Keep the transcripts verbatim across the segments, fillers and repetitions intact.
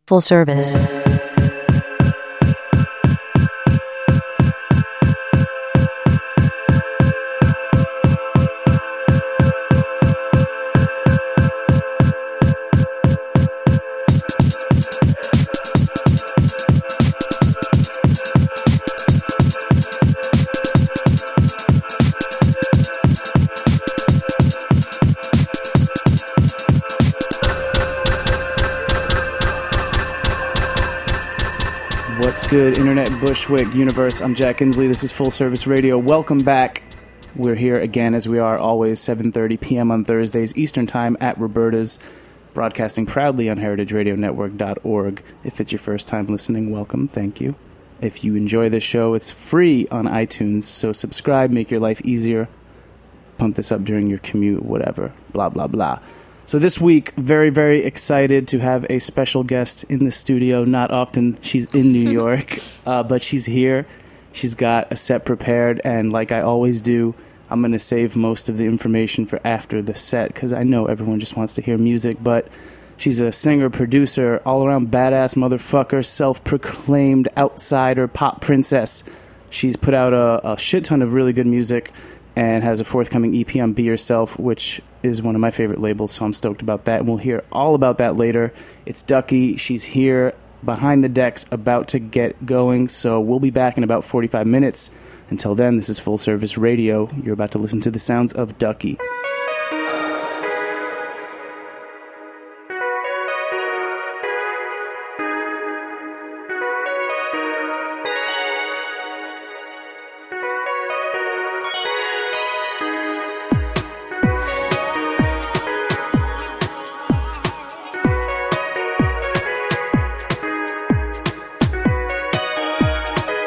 Full service. What's good, Internet Bushwick universe? I'm Jack Inslee. This is Full Service Radio. Welcome back. We're here again, as we are always, seven thirty p.m. on Thursdays, Eastern Time at Roberta's, broadcasting proudly on heritage radio network dot org. If it's your first time listening, welcome. Thank you. If you enjoy this show, it's free on iTunes, so subscribe, make your life easier. Pump this up during your commute, whatever. Blah, blah, blah. So this week, very, very excited to have a special guest in the studio. Not often she's in New York, uh, but she's here. She's got a set prepared, and like I always do, I'm going to save most of the information for after the set, because I know everyone just wants to hear music, but she's a singer, producer, all-around badass motherfucker, self-proclaimed outsider, pop princess. She's put out a, a shit ton of really good music, and has a forthcoming E P on Be Yourself, which is one of my favorite labels, so I'm stoked about that, and we'll hear all about that later. It's Ducky. She's here behind the decks, about to get going, so we'll be back in about forty-five minutes. Until then, this is Full Service Radio. You're about to listen to the sounds of Ducky.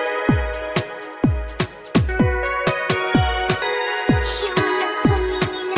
You wanna put me in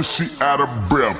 till she out of breath.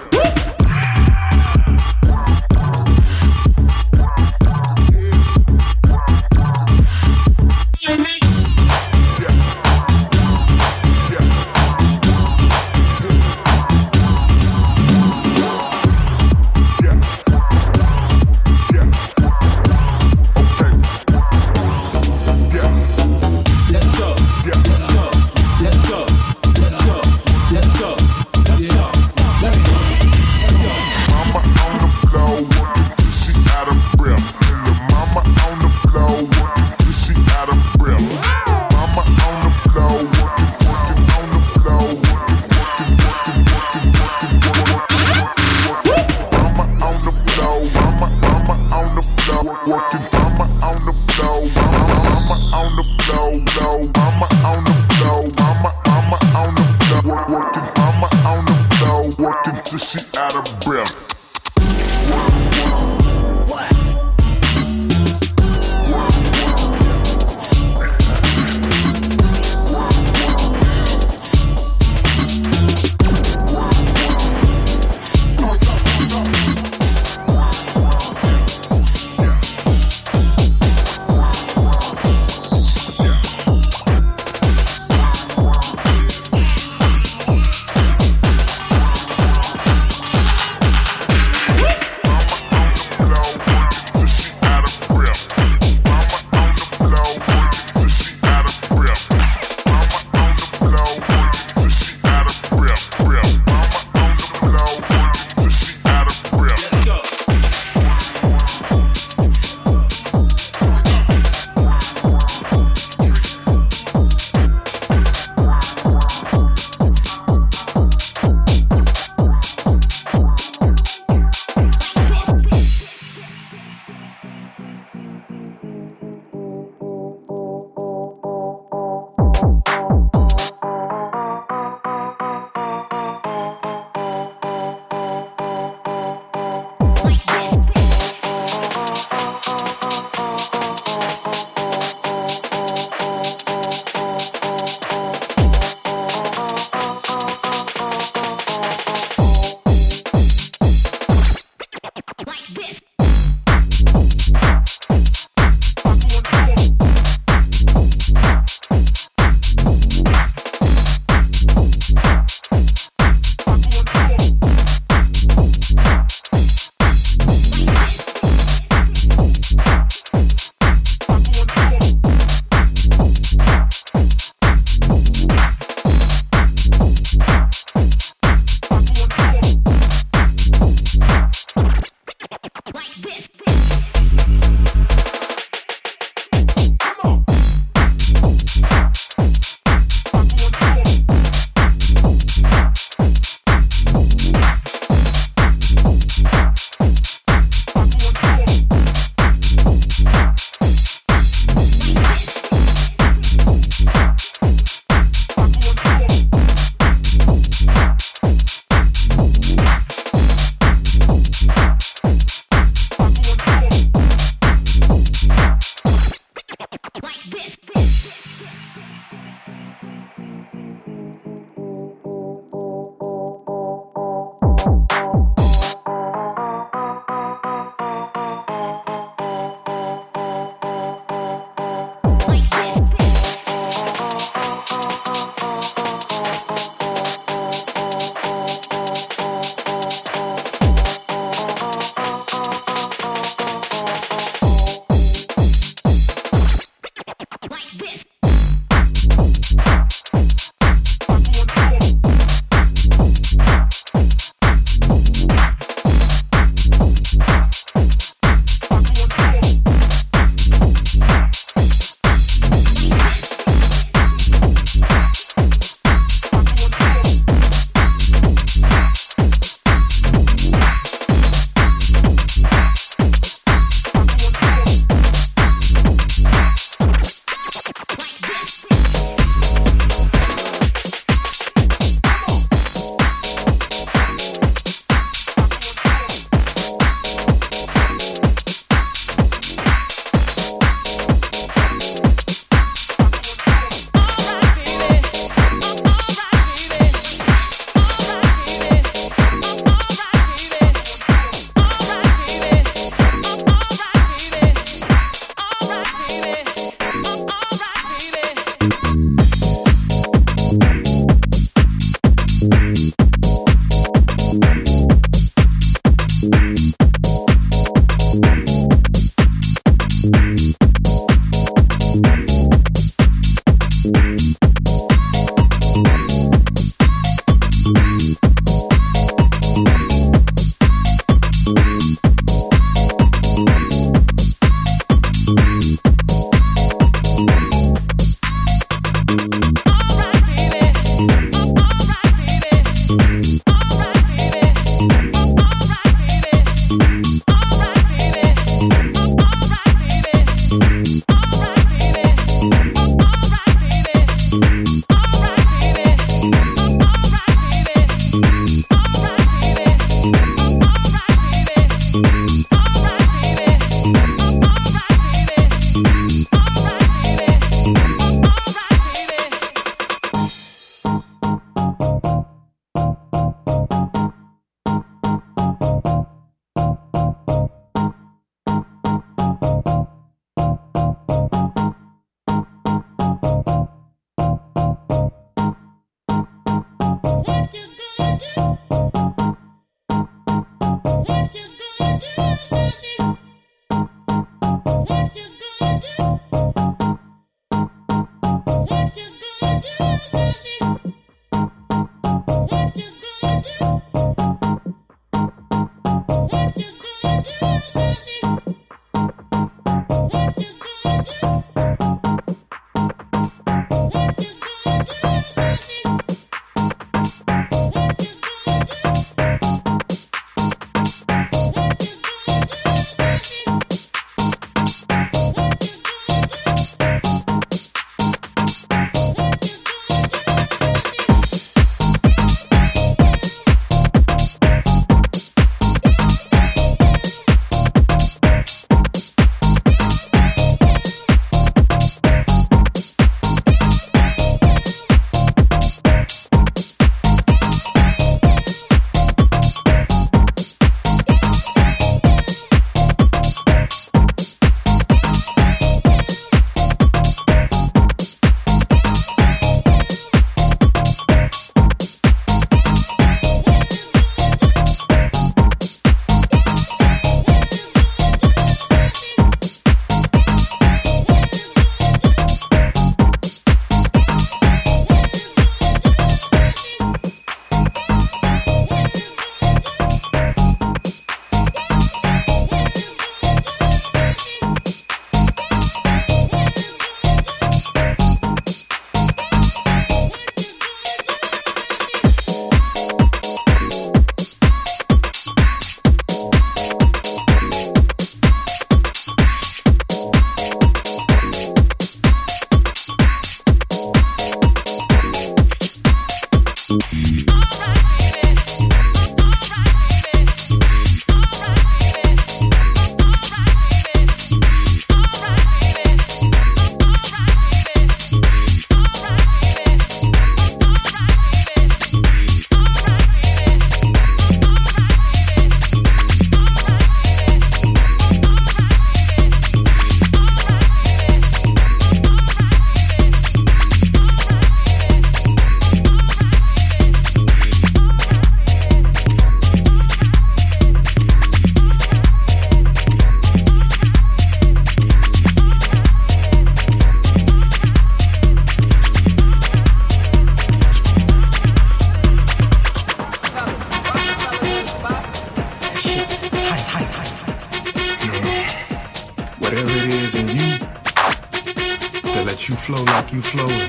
flow like you flowing.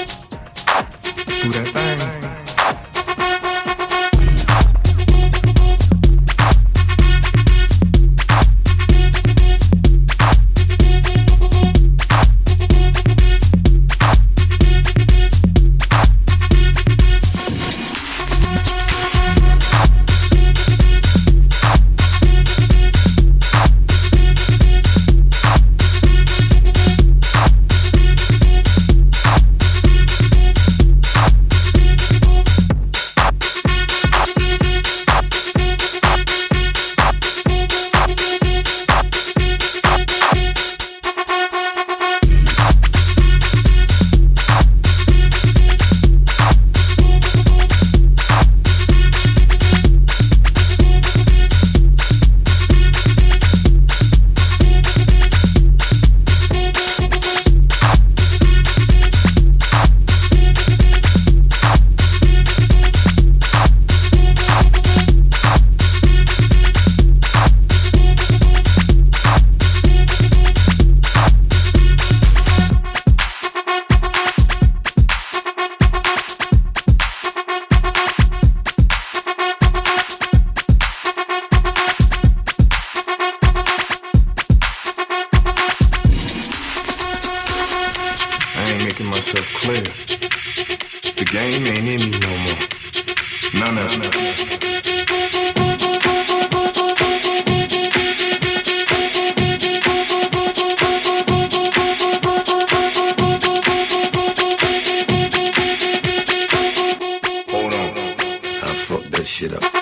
Do that thing. player. The game ain't in me no more. None of it. Shit up.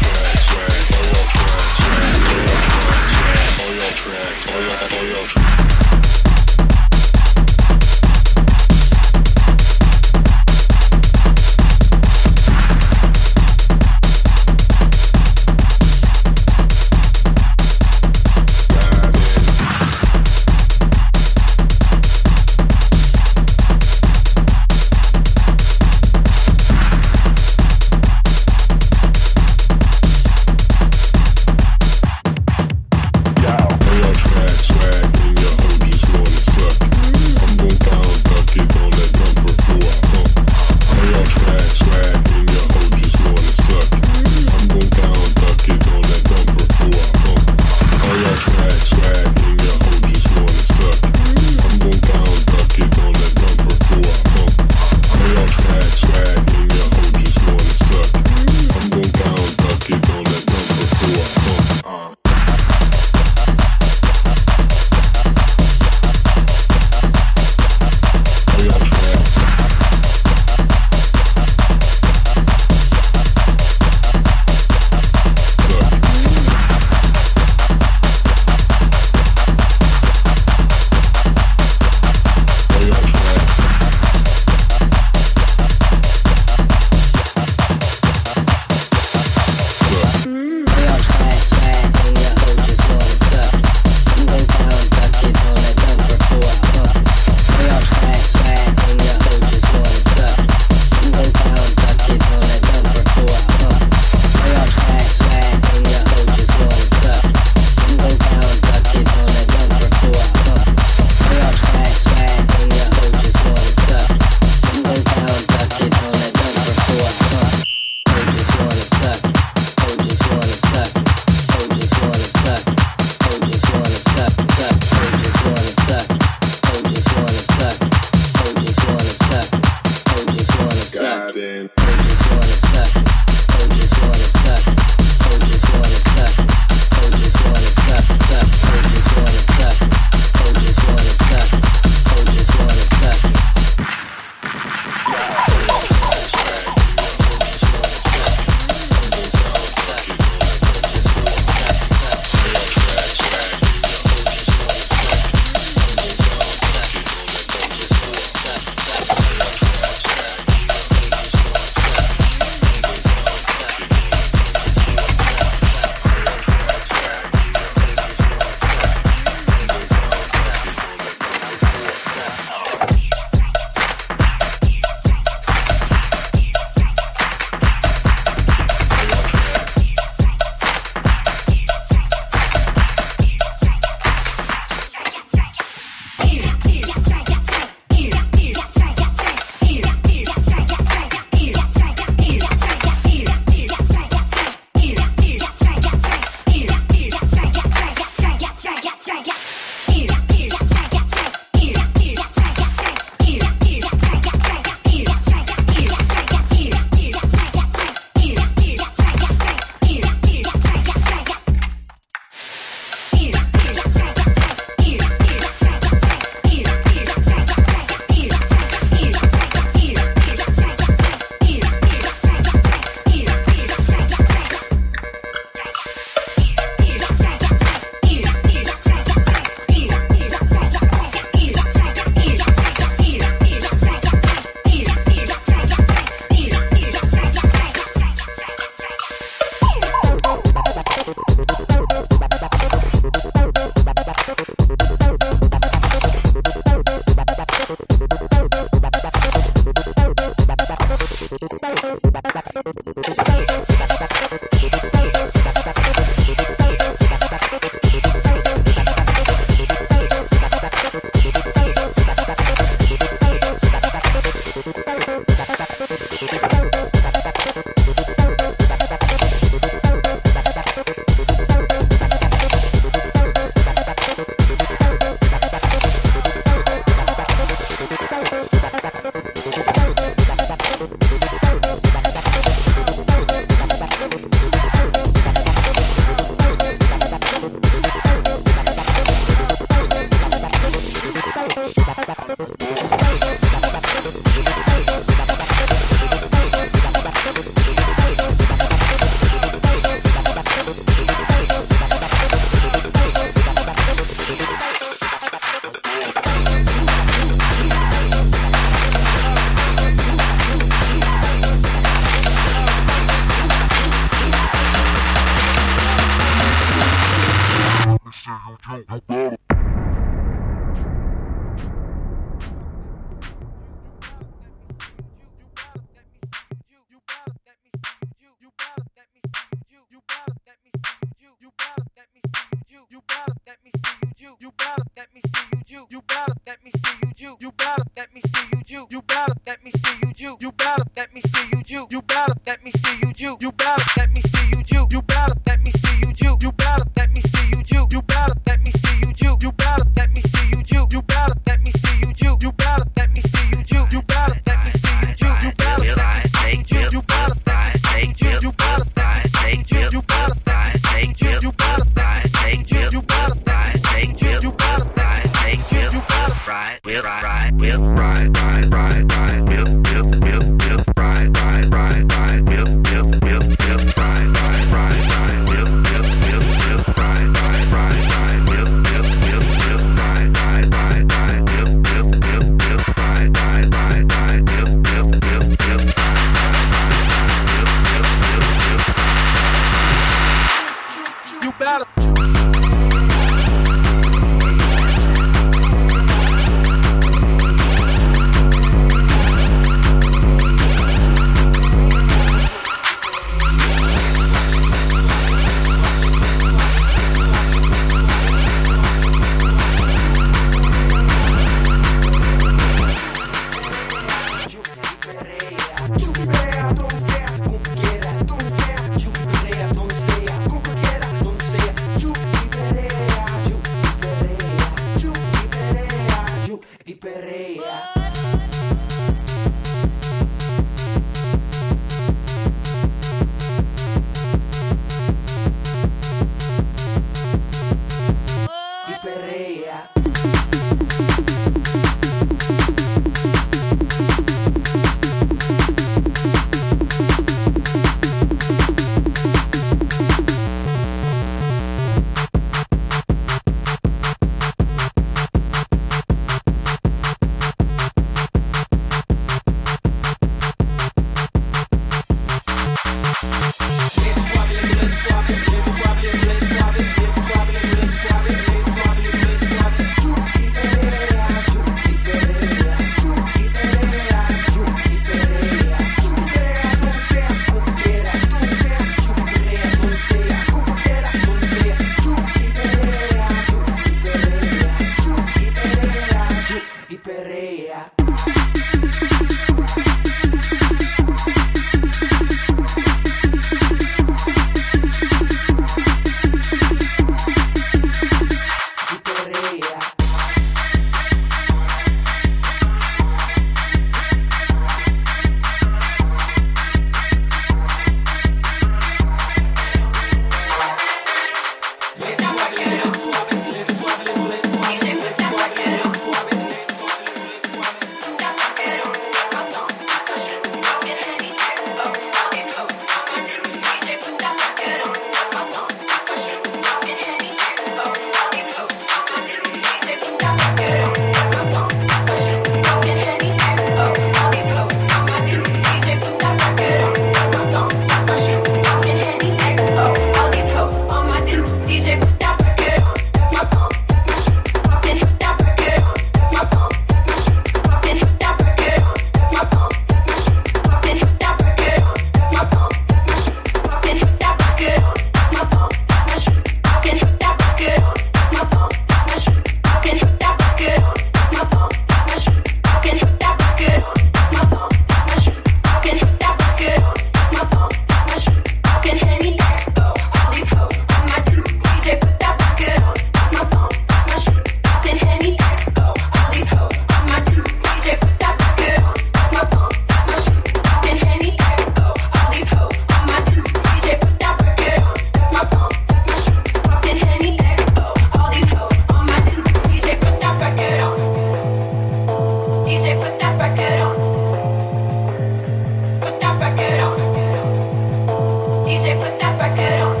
record on.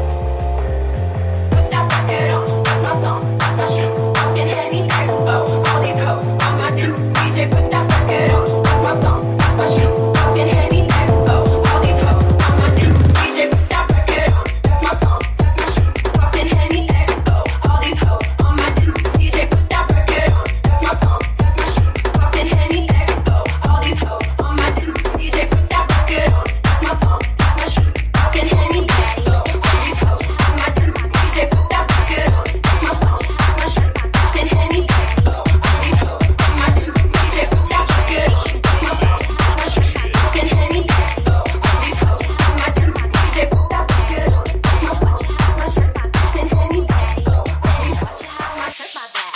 Put that record on. That's my song, that's my shit. I've been Henny Expo, all these hoes on my dick. D J, put that record on. That's my song, that's my shit. I've been Henny Expo, all these hoes on my dick. D J, put that record on. That's my song, that's my shit. I've been Henny Expo, all these hoes on my dick. D J, put that record on. That's my song, that's my shit. I've been Henny Expo, all these hoes on my dick. D J, put that record on. That's my song, that's my shit. I've been Henny Expo, all these hoes on my dick. D J, put that record on. That's my song, that's my shit. I've been Henny Expo, all these hoes on my dick. D J, put that record on. That's my song, that's my shit. I've been Henny Expo, all these hoes on my dick. D J, put that record on. That's my song, that's my shit. I've been Henny Expo, all these hoes on my dick.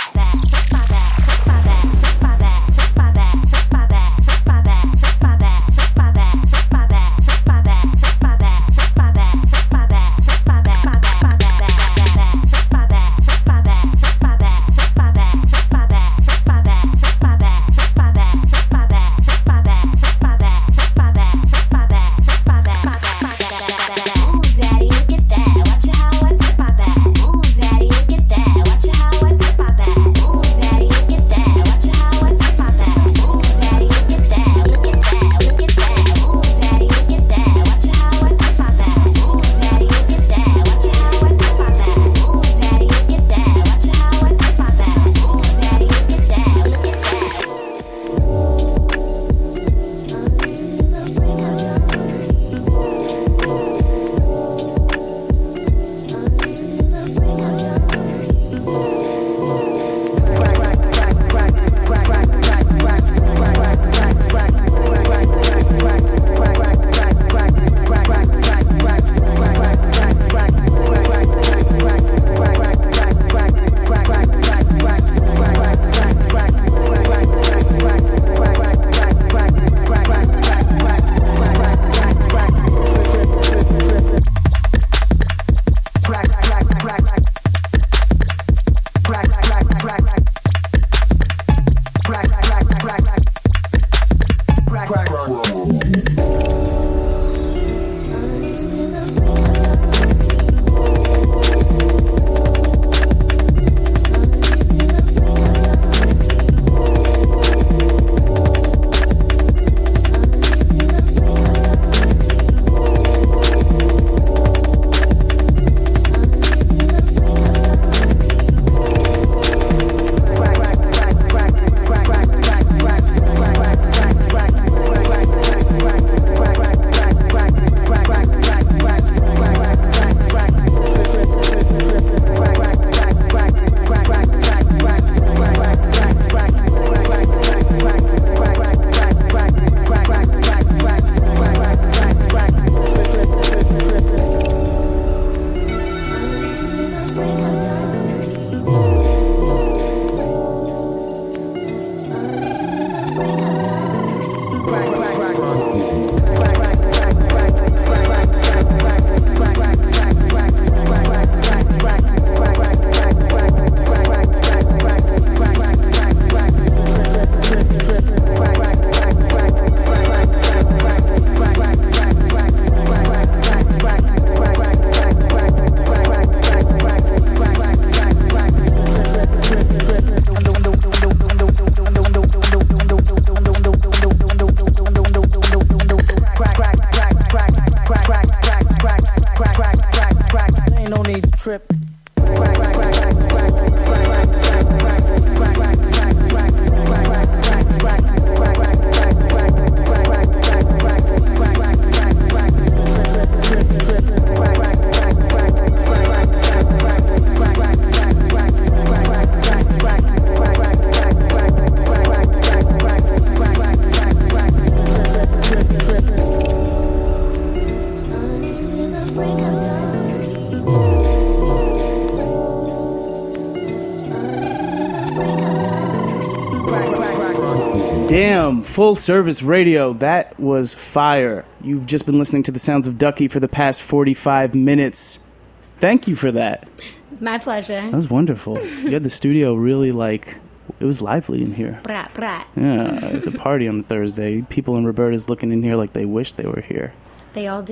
Damn, Full Service Radio, that was fire. You've just been listening to the sounds of Ducky for the past forty-five minutes. Thank you for that. My pleasure. That was wonderful. You had the studio really, like, it was lively in here. Brat, brat. Yeah, it's a party on Thursday. People in Roberta's looking in here like they wish they were here. They all do.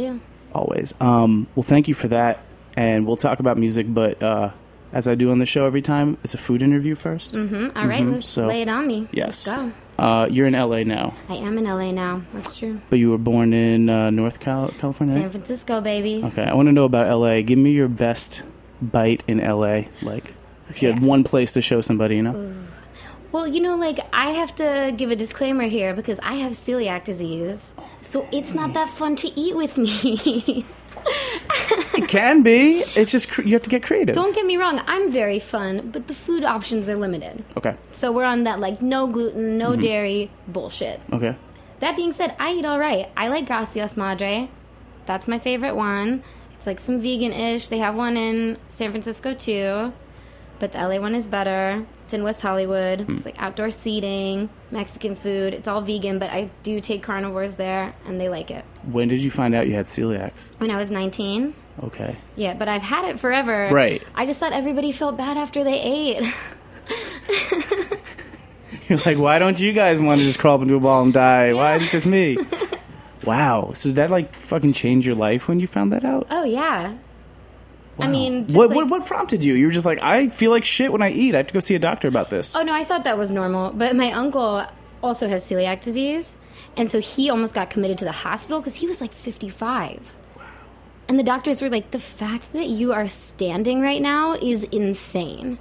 Always. Um, well, thank you for that, and we'll talk about music, but uh, as I do on the show every time, it's a food interview first. Mm-hmm. All right, Mhm. let's So- lay it on me. Yes. Let's go. Uh, you're in L A now, I am in L A now. That's true. but you were born in uh, North Cal- California, San right? Francisco, baby. Okay, I want to know about L A. Give me your best bite in L A. Like, if you had Okay. one place to show somebody, you know? Well, you know, like, I have to give a disclaimer here because I have celiac disease. So it's not that fun to eat with me. It can be. It's just, cr- you have to get creative. Don't get me wrong, I'm very fun, but the food options are limited. Okay, So we're on that, like, no gluten, no Mm-hmm. dairy bullshit. okay. That being said, I eat all right. I like Gracias Madre. That's my favorite one. It's like some vegan-ish. They have one in San Francisco, too. But the L A one is better. It's in West Hollywood. Hmm. It's like outdoor seating, Mexican food. It's all vegan, but I do take carnivores there, and they like it. When did you find out you had celiacs? When I was nineteen. Okay. Yeah, but I've had it forever. Right. I just thought everybody felt bad after they ate. You're like, why don't you guys want to just crawl up into a ball and die? Why is it just me? Wow. So that, like, fucking changed your life when you found that out? Oh, yeah. I Wow. mean, just what, like- what what prompted you? You were just like, I feel like shit when I eat. I have to go see a doctor about this. Oh, no, I thought that was normal. But my uncle also has celiac disease. And so he almost got committed to the hospital because he was like fifty-five. And the doctors were like, the fact that you are standing right now is insane.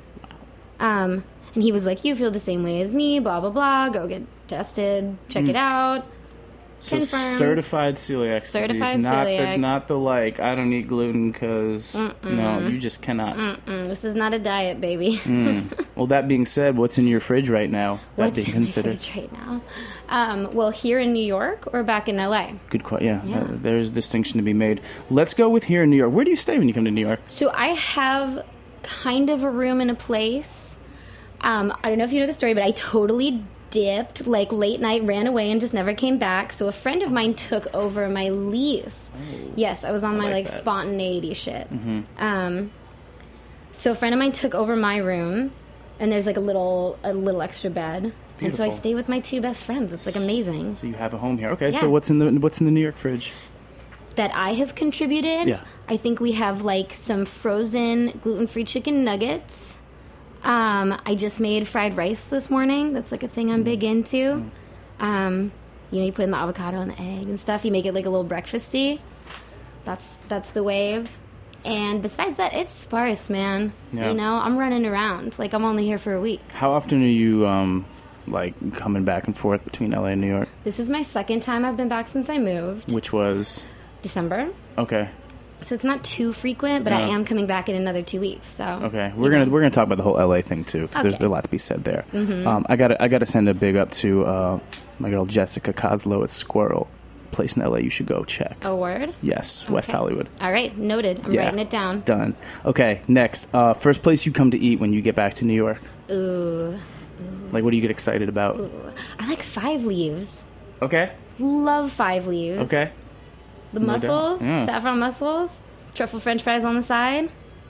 Um, and he was like, you feel the same way as me, blah, blah, blah. Go get tested, check Hmm. it out. So confirmed. certified celiac Certified disease, not the celiac. not the like I don't eat gluten because no, you just cannot. Mm, this is not a diet, baby. Well, that being said, what's in your fridge right now? That What's being in my considered, fridge right now? Um, well, here in New York or back in L A? good question. Yeah, Yeah. uh, there's distinction to be made. Let's go with here in New York. Where do you stay when you come to New York? So I have kind of a room in a place. Um, I don't know if you know the story, but I totally dipped, like late night, ran away, and just never came back. So a friend of mine took over my lease. Yes, I was on my like like, that. spontaneity shit. Um, so a friend of mine took over my room, and there's like a little a little extra bed. And so I Beautiful. stay with my two best friends. It's like amazing. So you have a home here. Okay, Yeah. so what's in the what's in the New York fridge? That I have contributed. Yeah. I think we have like some frozen gluten-free chicken nuggets. Um, I just made fried rice this morning. That's like a thing I'm big into. Um, you know, you put in the avocado and the egg and stuff. You make it like a little breakfasty. That's that's the wave. And besides that, it's sparse, man. Yeah. You know, I'm running around like I'm only here for a week. How often are you um like coming back and forth between L A and New York? This is my second time I've been back since I moved. Which was December. okay. So it's not too frequent, but I Yeah. am coming back in another two weeks. So Okay, we're gonna we're gonna talk about the whole L A thing too because there's Okay. a lot to be said there. Um, I gotta I gotta send a big up to uh, my girl Jessica Coslow at Squirrel, place in L A you should go check. a word. Yes, West Okay. Hollywood. All right, noted. I'm Yeah. writing it down. Done. Okay, next, uh, first place you come to eat when you get back to New York. Ooh, Like, what do you get excited about? I like Five Leaves. Okay, Love Five Leaves. okay. The No doubt. mussels, Yeah. saffron mussels, truffle French fries on the side.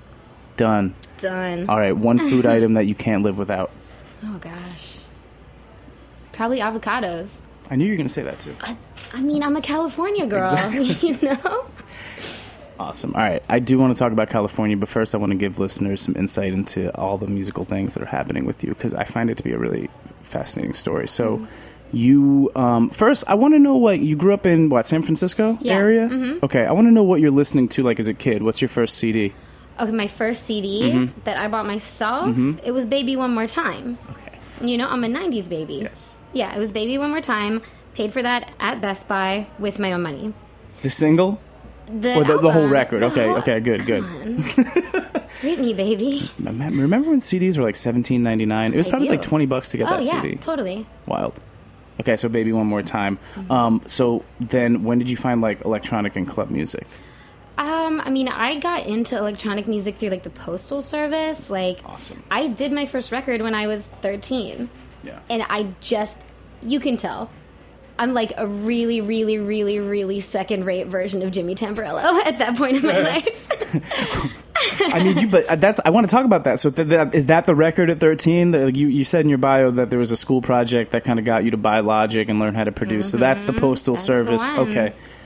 Done. Done. All right, one food item that you can't live without. Oh gosh, probably avocados. I knew you were gonna say that too. I, I mean, I'm a California girl. You know. Awesome. All right. I do want to talk about California, but first I want to give listeners some insight into all the musical things that are happening with you because I find it to be a really fascinating story. So, Mm-hmm. you um, first, I want to know what you grew up in. What, San Francisco Yeah. area? Mm-hmm. Okay. I want to know what you're listening to like as a kid. What's your first C D? Okay, my first C D Mm-hmm. that I bought myself, it was Baby One More Time. Okay. You know, I'm a nineties baby. Yes. Yeah, it was Baby One More Time. Paid for that at Best Buy with my own money. The single The, or the, the whole album- record? the Okay. whole- Okay. Good. Good. Whitney, baby. Remember remember when C Ds were like seventeen ninety-nine? It was I probably do. like twenty bucks to get Oh that yeah, C D. totally. Wild. Okay, so Baby One More Time. Mm-hmm. Um, so then when did you find like electronic and club music? Um, I mean, I got into electronic music through like the Postal Service. Like, Awesome. I did my first record when I was thirteen, Yeah. and I just, you can tell, I'm like a really, really, really, really second-rate version of Jimmy Tamborello at that point in my life. I mean, you, but that's I want to talk about that. So th- that, is that the record at thirteen? That, like, you you said in your bio that there was a school project that kind of got you to buy Logic and learn how to produce. So that's the Postal That's the Service. one. Okay.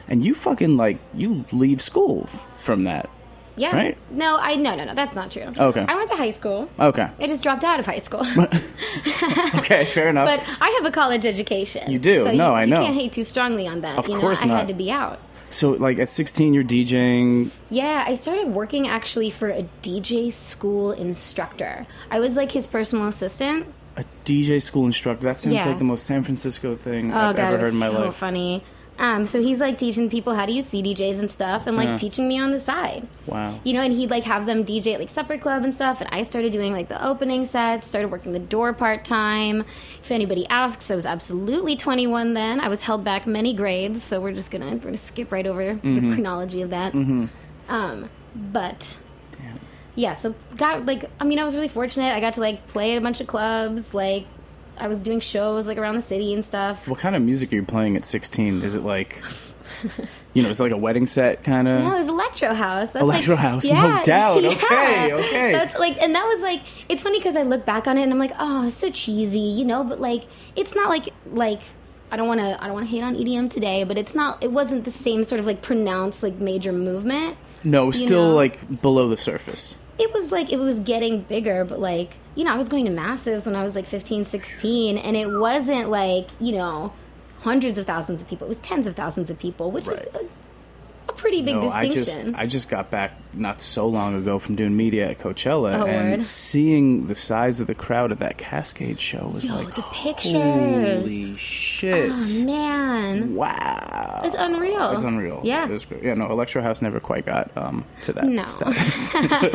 And you fucking, like, you leave school from that. Yeah. Right? No, I no no no. That's not true. Okay. I went to high school. Okay. I just dropped out of high school. Okay, fair enough. But I have a college education. You do. So No, you, I know. You can't hate too strongly on that. Of you know, course I not. had to be out. So, like, at sixteen, you're DJing. Yeah, I started working actually for a D J school instructor. I was like his personal assistant. A D J school instructor. That sounds Yeah. like the most San Francisco thing Oh I've god, ever it heard was in my so life. funny. Um, so he's like teaching people how to use C D Js and stuff, and like Yeah. teaching me on the side. Wow. You know, and he'd like have them D J at like supper club and stuff, and I started doing like the opening sets, started working the door part time. If anybody asks, I was absolutely twenty-one then. I was held back many grades, so we're just gonna we're gonna skip right over Mm-hmm. the chronology of that. Um, but yeah, so got like I mean I was really fortunate. I got to like play at a bunch of clubs, like I was doing shows like around the city and stuff. What kind of music are you playing at sixteen? Is it like, you know, it's like a wedding set kind of? No, it was Electro House. That's Electro like, House, no doubt. Okay, okay. That's like, and that was like, it's funny because I look back on it and I'm like, oh, it's so cheesy, you know. But like, it's not like like I don't want to I don't want to hate on E D M today, but it's not. It wasn't the same sort of like pronounced like major movement. No, you still know? like below the surface. It was like it was getting bigger, but like you know, I was going to massives when I was like fifteen, sixteen, and it wasn't like you know hundreds of thousands of people. It was tens of thousands of people, which Right. is a, a pretty big No, I just distinction. I just got back not so long ago from doing media at Coachella, Oh, and word. seeing the size of the crowd at that Cascade show was Yo, like, the pictures. holy shit! Oh, man. Wow, It's unreal. It's unreal. Yeah. it was great. Yeah, no, Electro House never quite got um, to that No. status.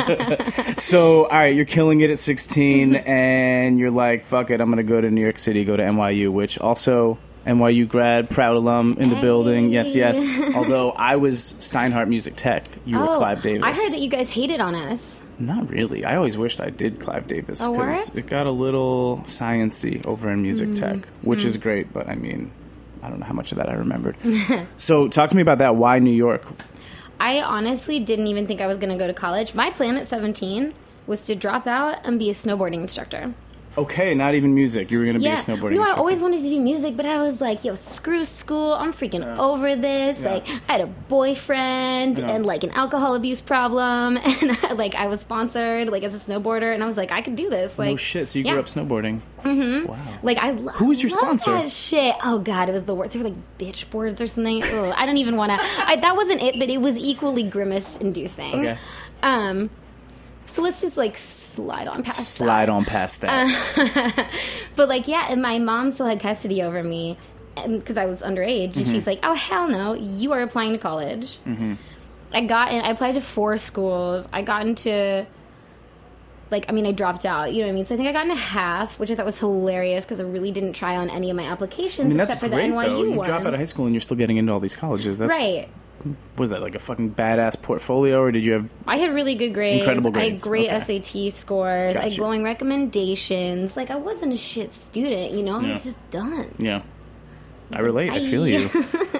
So, all right, you're killing it at sixteen, and you're like, fuck it, I'm gonna go to New York City, go to N Y U, which also. N Y U grad, proud alum in the Hey. building. Yes, yes. Although I was Steinhardt Music Tech, you were Clive Davis. Oh, I heard that you guys hated on us. Not really. I always wished I did Clive Davis Oh, because word? it got a little science-y over in music Mm. tech, which is great. But I mean, I don't know how much of that I remembered. So talk to me about that. Why New York? I honestly didn't even think I was going to go to college. My plan at seventeen was to drop out and be a snowboarding instructor. Okay, not even music. You were going to Yeah. be a snowboarding No, I instructor. always wanted to do music, but I was like, yo, screw school. I'm freaking over this. Yeah. Like, I had a boyfriend Yeah. and, like, an alcohol abuse problem. And, I, like, I was sponsored, like, as a snowboarder. And I was like, I could do this. Like, No shit. So you yeah. grew up snowboarding. Mm-hmm. Wow. Like, I lo- Who was your love sponsor? That shit. Oh, God, it was the worst. They were, like, bitch boards or something. Ugh, I don't even want to. That wasn't it, but it was equally grimace-inducing. Okay. Um... So let's just like slide on past that. Slide on past that. But like, yeah, and my mom still had custody over me because I was underage, and she's like, "Oh hell no, you are applying to college." Mm-hmm. I got in. I applied to four schools. I got into like, I mean, I dropped out. You know what I mean? So I think I got into half, which I thought was hilarious because I really didn't try on any of my applications I mean, that's except for great, the N Y U though. You one. drop out of high school and you're still getting into all these colleges. That's, Right. Was that like a fucking badass portfolio, or did you have... I had really good grades. Incredible I grades. had great Okay. S A T scores. I had Gotcha. glowing recommendations. Like, I wasn't a shit student, you know? I Yeah. was just done. Yeah. I relate. I feel Bye. you.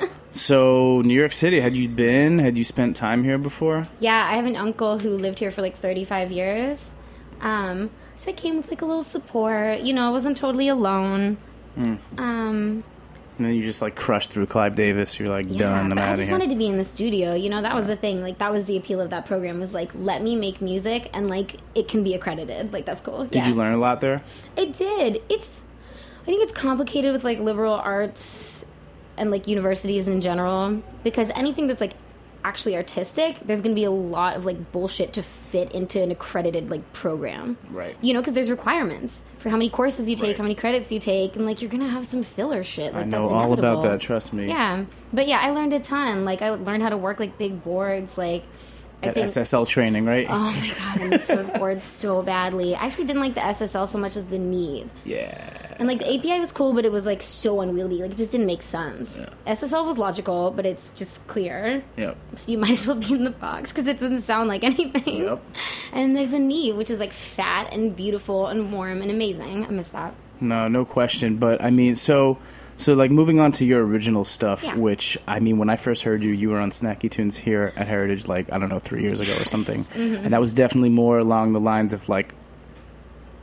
So, New York City, had you been? Had you spent time here before? Yeah, I have an uncle who lived here for like thirty-five years. Um, so I came with like a little support. You know, I wasn't totally alone. Hmm. Um, And then you just like crushed through Clive Davis. You're like, yeah, done. I'm but I out of just here. wanted to be in the studio. You know, that was the thing. Like, that was the appeal of that program was like, let me make music and like it can be accredited. Like, that's cool. Did you learn a lot there? I did. It's, I think it's complicated with like liberal arts and like universities in general because anything that's like actually artistic, there's going to be a lot of like bullshit to fit into an accredited like program. Right. You know, because there's requirements for how many courses you take, Right. how many credits you take, and like you're going to have some filler shit. Like, I know that's all about inevitable. that. Trust me. Yeah, but yeah, I learned a ton. Like I learned how to work like big boards. Like I That think. S S L training, right? Oh my god, I miss those boards so badly. I actually didn't like the S S L so much as the Neve. Yeah. And like the A P I was cool, but it was like so unwieldy. Like it just didn't make sense. Yeah. S S L was logical, but it's just clear. Yep. So you might as well be in the box because it doesn't sound like anything. Yep. And there's a Neve, which is like fat and beautiful and warm and amazing. I miss that. No, no question. But I mean, so, so like moving on to your original stuff, Yeah. which I mean, when I first heard you, you were on Snacky Tunes here at Heritage, like I don't know, three years ago or something, Mm-hmm. and that was definitely more along the lines of like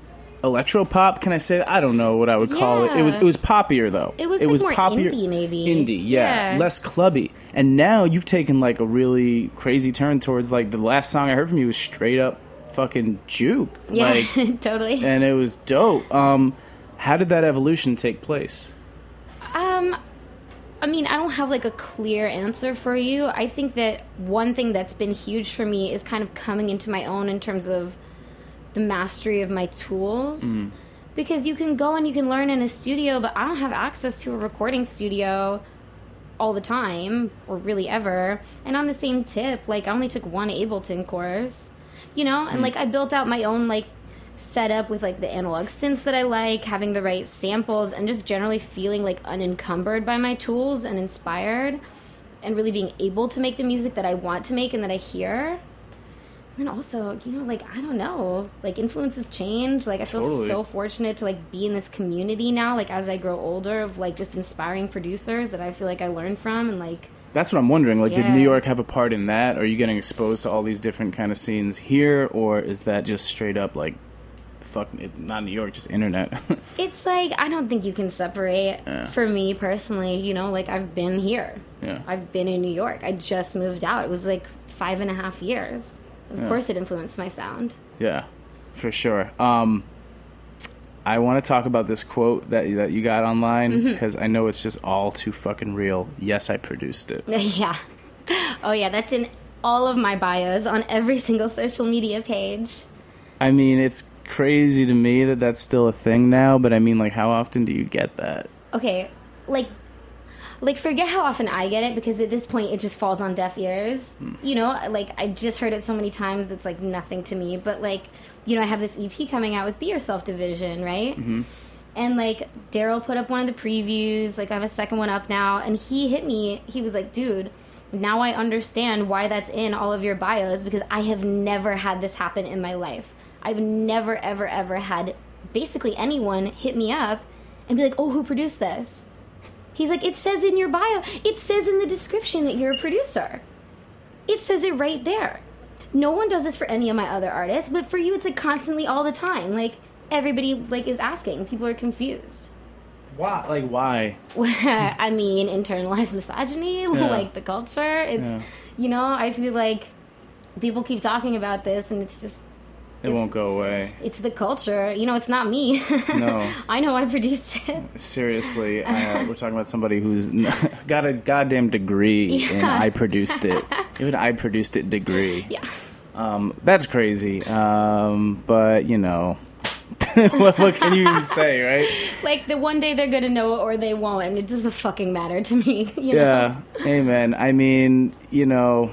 electro pop. Can I say that? I don't know what I would call it. It was Yeah. it was poppier though. It was, like, more indie, maybe. Indie, yeah. Yeah. Less clubby. And now you've taken like a really crazy turn towards like the last song I heard from you was straight up fucking juke. Yeah, Like, totally. and it was dope. Um, how did that evolution take place? Um, I mean, I don't have like a clear answer for you. I think that one thing that's been huge for me is kind of coming into my own in terms of the mastery of my tools. Mm. Because you can go and you can learn in a studio, but I don't have access to a recording studio all the time, or really ever. And on the same tip, like, I only took one Ableton course, you know? And, Mm. like, I built out my own, like, setup with, like, the analog synths that I like, having the right samples, and just generally feeling, like, unencumbered by my tools and inspired, and really being able to make the music that I want to make and that I hear. And also, you know, like, I don't know, like, influences change. Like, I feel Totally. so fortunate to, like, be in this community now, like, as I grow older, of, like, just inspiring producers that I feel like I learn from, and, like... That's what I'm wondering. Like, did Yeah. New York have a part in that? Are you getting exposed to all these different kind of scenes here, or is that just straight up, like, fuck, it, not New York, just internet? It's, like, I don't think you can separate, Yeah. for me, personally, you know, like, I've been here. Yeah. I've been in New York. I just moved out. It was, like, five and a half years. Of Yeah. course it influenced my sound. Yeah, for sure. Um, I want to talk about this quote that that you got online because I know it's just all too fucking real. Yes, I produced it. Yeah. Oh, yeah, that's in all of my bios on every single social media page. I mean, it's crazy to me that that's still a thing now, but I mean, like, how often do you get that? Okay, like, like forget how often I get it, because at this point it just falls on deaf ears. You know, like, I just heard it so many times, it's like nothing to me. But, like, you know, I have this E P coming out with Be Yourself Division, right? Mm-hmm. And, like, Daryl put up one of the previews, like, I have a second one up now, and he hit me, he was like, dude, now I understand why that's in all of your bios, because I have never had this happen in my life. I've never, ever, ever had basically anyone hit me up and be like, oh, who produced this? He's like, it says in your bio, it says in the description that you're a producer. It says it right there. No one does this for any of my other artists, but for you, it's like constantly all the time. Like, everybody like is asking. People are confused. Why? Like, why? I mean, internalized misogyny, Yeah. like the culture. It's, Yeah. you know, I feel like people keep talking about this, and it's just, It won't go away. it's the culture. You know, it's not me. No. I know I produced it. Seriously, uh, we're talking about somebody who's n- got a goddamn degree in Yeah. I produced it. Even I produced it degree. Yeah. Um, that's crazy. Um, but, you know, what, what can you even say, right? Like, the one day they're gonna know it or they won't, and it doesn't fucking matter to me. You know? Yeah. Amen. I mean, you know,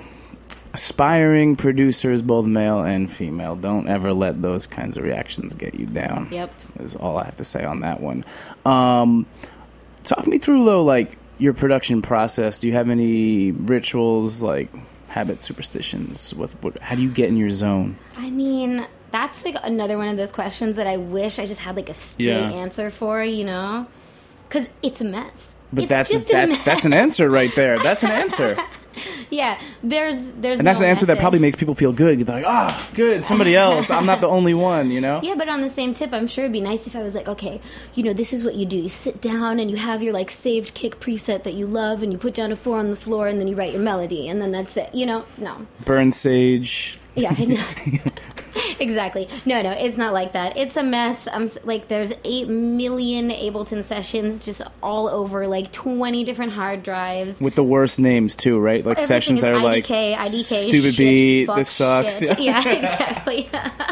aspiring producers, both male and female, don't ever let those kinds of reactions get you down. Yep. Is all I have to say on that one. Um, talk me through, though, like, your production process. Do you have any rituals, like habits, superstitions? What, what, how do you get in your zone? I mean, that's like another one of those questions that I wish I just had like a straight Yeah. answer for, you know? Because it's a mess. But It's that's just a that's mess. that's an answer right there. That's an answer. Yeah, there's there's And that's no an answer that method. probably makes people feel good. You're like, ah, good, somebody else. I'm not the only one, you know? Yeah, but on the same tip, I'm sure it'd be nice if I was like, okay, you know, this is what you do. You sit down and you have your like saved kick preset that you love, and you put down a four on the floor, and then you write your melody, and then that's it. You know, no. Burn sage. Yeah, I know. Exactly. No, no, it's not like that. It's a mess. I'm s- like, there's eight million Ableton sessions just all over, like twenty different hard drives. With the worst names, too, right? Like Everything sessions is that are I D K, like, I D K, stupid shit, beat, fuck, this sucks. shit. Yeah, exactly.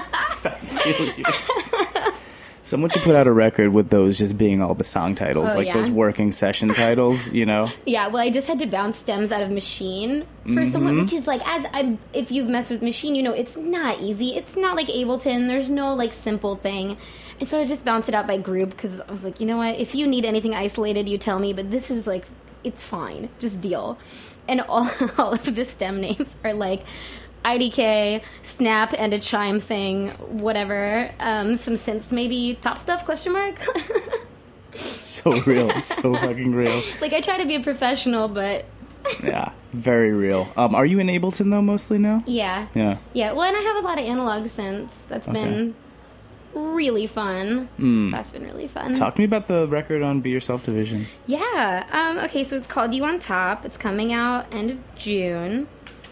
Someone should put out a record with those just being all the song titles, Oh, like yeah. those working session titles, you know? Yeah, well, I just had to bounce stems out of Machine for Mm-hmm. someone, which is like, as I, if you've messed with Machine, you know, it's not easy. It's not like Ableton. There's no like simple thing. And so I just bounced it out by group because I was like, you know what? If you need anything isolated, you tell me. But this is like, it's fine. Just deal. And all all of the stem names are like I D K, Snap, and a chime thing, whatever. Um, some synths, maybe. Top stuff? Question mark. So real. So fucking real. Like, I try to be a professional, but Yeah, very real. Um, are you in Ableton, though, mostly now? yeah. Yeah. Yeah, well, and I have a lot of analog synths. That's Okay. been really fun. Mm. That's been really fun. Talk to me about the record on Be Yourself Division. Yeah. Um, okay, so it's called You on Top. It's coming out end of June.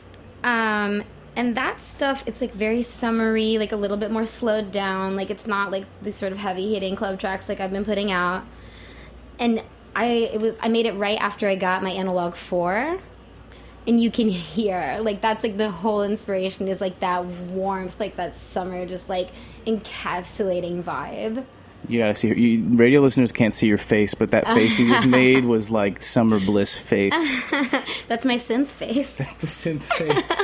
Um, and that stuff, it's like very summery, like a little bit more slowed down. Like it's not like these sort of heavy hitting club tracks like I've been putting out. And I it was I made it right after I got my Analog four. And you can hear, like, that's, like, the whole inspiration is, like, that warmth, like, that summer, just, like, encapsulating vibe. You gotta see her. You, radio listeners can't see your face, but that face you just made was, like, summer bliss face. That's my synth face. That's the synth face.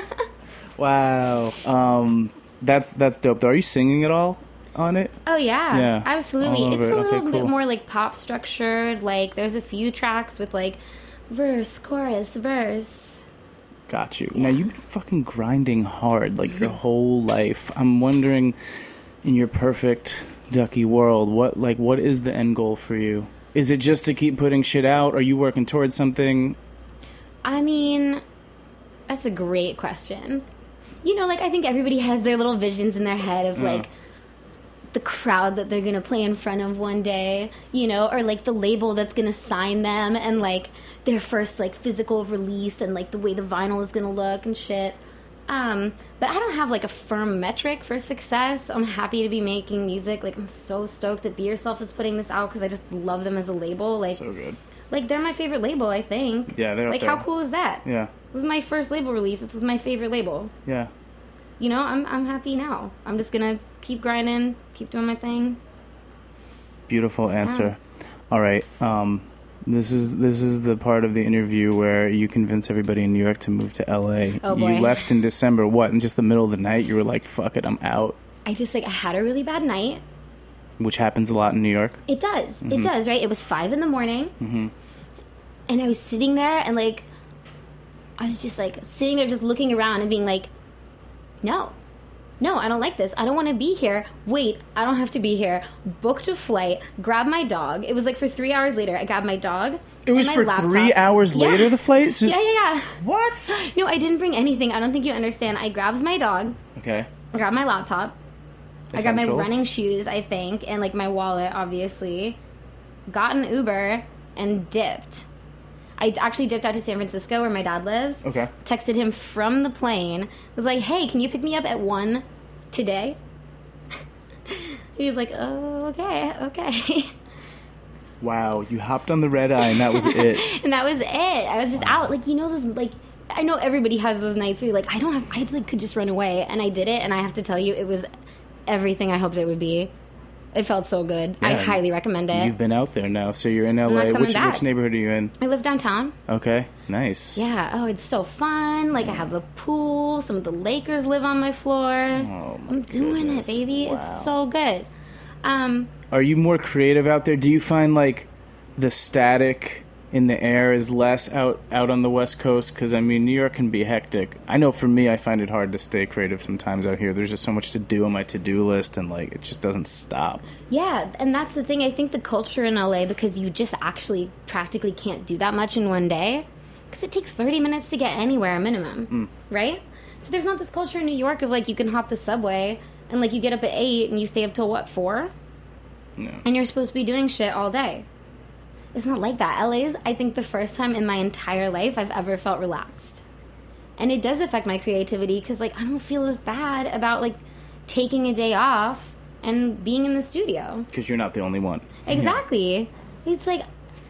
Wow. Um, that's that's dope, though. Are you singing at all on it? Oh, yeah. Yeah. Absolutely. All It's over a it. little Okay, bit cool. more, like, pop structured. Like, there's a few tracks with, like, verse, chorus, verse. Got you. Now, you've been fucking grinding hard, like, your whole life. I'm wondering, in your perfect Ducky world, what, like, what is the end goal for you? Is it just to keep putting shit out? Are you working towards something? I mean, that's a great question. You know, like, I think everybody has their little visions in their head of, like, the crowd that they're going to play in front of one day, you know, or, like, the label that's going to sign them and, like, their first, like, physical release and, like, the way the vinyl is going to look and shit. Um, but I don't have, like, a firm metric for success. I'm happy to be making music. Like, I'm so stoked that Be Yourself is putting this out because I just love them as a label. Like, So good. like, they're my favorite label, I think. Yeah, they're up Like, there. how cool is that? Yeah. This is my first label release. It's with my favorite label. Yeah. You know, I'm I'm happy now. I'm just gonna keep grinding, keep doing my thing. Beautiful answer. All right. Um, this is this is the part of the interview where you convince everybody in New York to move to L A. Oh, boy. You left in December. What? In just the middle of the night, you were like, "Fuck it, I'm out," I just like I had a really bad night. which happens a lot in New York. It does. It does, right? It was five in the morning. Mm-hmm. And I was sitting there and, like, I was just, like, sitting there just looking around and being like, no. No, I don't like this. I don't want to be here. Wait, I don't have to be here. Booked a flight, grabbed my dog. It was, like, for three hours later. I grabbed my dog. It was and for my laptop. three hours Yeah. later, the flight? So- Yeah, yeah, yeah. What? No, I didn't bring anything. I don't think you understand. I grabbed my dog. Okay. I grabbed my laptop. I got my Essentials. running shoes, I think, and like my wallet, obviously. Got an Uber and dipped. I actually dipped out to San Francisco where my dad lives. Okay. Texted him from the plane. Was like, hey, can you pick me up at one today? He was like, oh, okay, okay. Wow, you hopped on the red eye and that was it. And that was it. I was just out. Like, you know, those, like, I know everybody has those nights where you're like, I don't have, I like, could just run away. And I did it, and I have to tell you, it was everything I hoped it would be. It felt so good. I Yeah, highly recommend it. You've been out there now, so you're in L not A. coming Which, back. which neighborhood are you in? I live downtown. Okay, nice. Yeah. Oh, it's so fun. Like, I have a pool. Some of the Lakers live on my floor. Oh, my I'm doing goodness. it, baby. Wow. It's so good. Um, Are you more creative out there? Do you find, like, the static in the air is less out, out on the West Coast? Because, I mean, New York can be hectic. I know for me, I find it hard to stay creative sometimes out here. There's just so much to do on my to-do list, and, like, it just doesn't stop. yeah, and that's the thing. I think the culture in L A, because you just actually practically can't do that much in one day, because it takes thirty minutes to get anywhere, minimum, right? So there's not this culture in New York of, like, you can hop the subway, and, like, you get up at eight, and you stay up till, what, four? Yeah. And you're supposed to be doing shit all day. It's not like that. L A is, I think, the first time in my entire life I've ever felt relaxed. And it does affect my creativity because, like, I don't feel as bad about, like, taking a day off and being in the studio. Because you're not the only one. Exactly. It's like,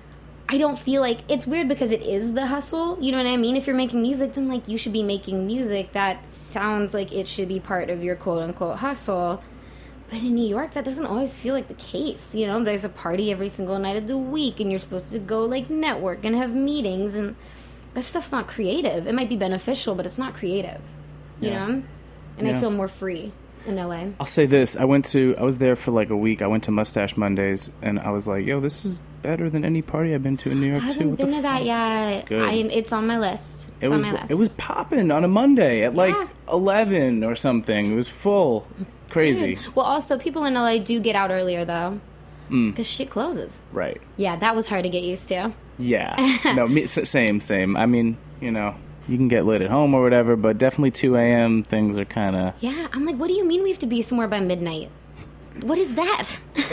I don't feel like, it's weird because it is the hustle. You know what I mean? If you're making music, then, like, you should be making music that sounds like it should be part of your quote-unquote hustle. But in New York, that doesn't always feel like the case. You know, there's a party every single night of the week, and you're supposed to go, like, network and have meetings, and that stuff's not creative. It might be beneficial, but it's not creative. You Yeah. know? And Yeah. I feel more free in L A. I'll say this. I went to, I was there for like a week. I went to Mustache Mondays, and I was like, yo, this is better than any party I've been to in New York, I too. haven't What the been to that fuck? yet. It's good. I, it's on my list. It's It was on my list. it was popping on a Monday at like Yeah. eleven or something. It was full. Crazy. Dude. Well, also, people in L A do get out earlier, though. Mm. Because shit closes. Right. Yeah, that was hard to get used to. Yeah. No, me, s- same, same. I mean, you know, you can get lit at home or whatever, but definitely two a.m. things are kind of... Yeah, I'm like, what do you mean we have to be somewhere by midnight? what is that?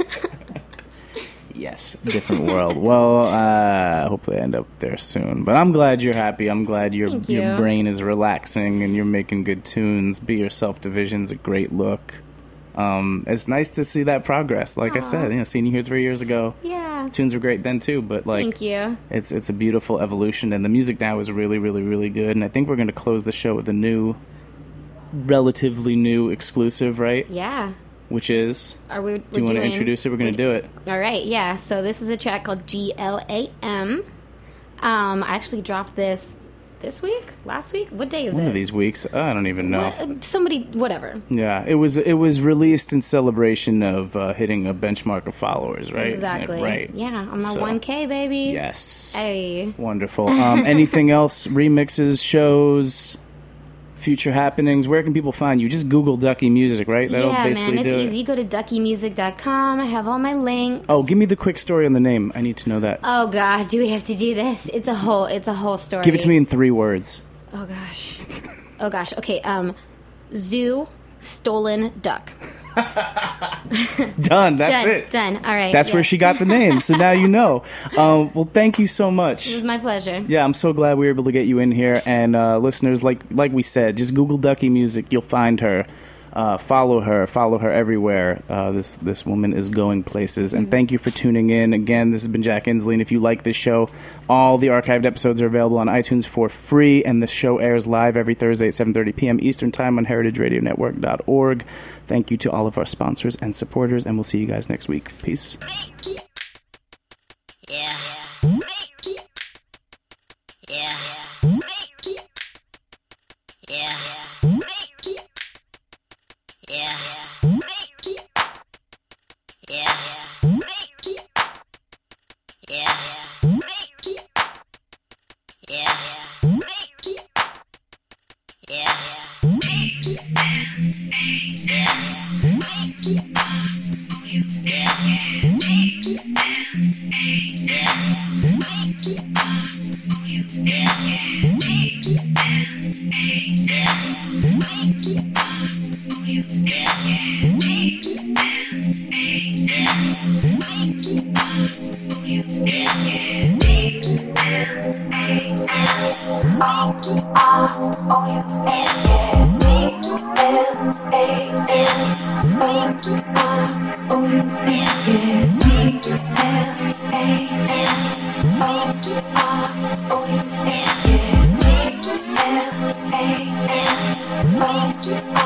Yes, different world. Well, uh, hopefully I end up there soon. But I'm glad you're happy. I'm glad your Thank your you. brain is relaxing and you're making good tunes. Be Yourself Division's a great look. Um, it's nice to see that progress. Like I said, you know, seeing you here three years ago, Yeah. tunes were great then too. But like, Thank you. it's it's a beautiful evolution, and the music now is really, really, really good. And I think we're going to close the show with a new, relatively new exclusive, right? Yeah. Which is, Are we? We're do you want to doing- introduce it? We're going to do it. All right, yeah. So this is a track called G L A M. Um, I actually dropped this this week, last week. What day is One it? of these weeks, I don't even know. What- Somebody, whatever. Yeah, it was it was released in celebration of uh, hitting a benchmark of followers, right? Exactly. Right. Yeah, I'm So, on one K, baby. Yes. Hey. Wonderful. Um, anything else? Remixes, shows, future happenings. Where can people find you? Just Google Ducky Music, right? That'll Yeah, basically man, it's do easy. it. You go to ducky music dot com. I have all my links. Oh, give me the quick story on the name. I need to know that. Oh God, do we have to do this? It's a whole, it's a whole story. Give it to me in three words. Oh gosh. Oh gosh. Okay. Um, zoo, stolen duck. Done. That's done. it. Done. All right. That's yeah. where she got the name. So now you know. Um, well, thank you so much. It was my pleasure. Yeah, I'm so glad we were able to get you in here. And uh, listeners, like like we said, just Google Ducky Music. You'll find her. Uh, follow her. Follow her everywhere. Uh, this this woman is going places. And thank you for tuning in. Again, this has been Jack Inslee. And if you like this show, all the archived episodes are available on iTunes for free. And the show airs live every Thursday at seven thirty p.m. Eastern Time on heritage radio network dot org. Thank you to all of our sponsors and supporters. And we'll see you guys next week. Peace. Yeah. Yeah. Yeah. Yeah. Yeah. Yeah. Yeah. Yeah. Yeah.